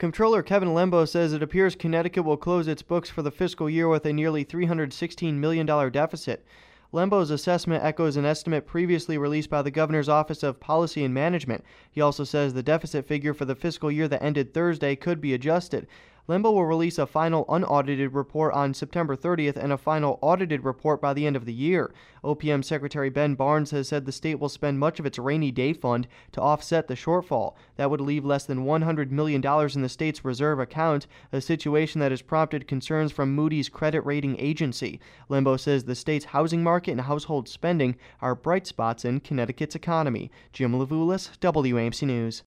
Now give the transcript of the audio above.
Comptroller Kevin Lembo says it appears Connecticut will close its books for the fiscal year with a nearly $316 million deficit. Lembo's assessment echoes an estimate previously released by the Governor's Office of Policy and Management. He also says the deficit figure for the fiscal year that ended Thursday could be adjusted. Lembo will release a final unaudited report on September 30th and a final audited report by the end of the year. OPM Secretary Ben Barnes has said the state will spend much of its rainy day fund to offset the shortfall. That would leave less than $100 million in the state's reserve account, a situation that has prompted concerns from Moody's credit rating agency. Lembo says the state's housing market and household spending are bright spots in Connecticut's economy. Jim Levulis, WAMC News.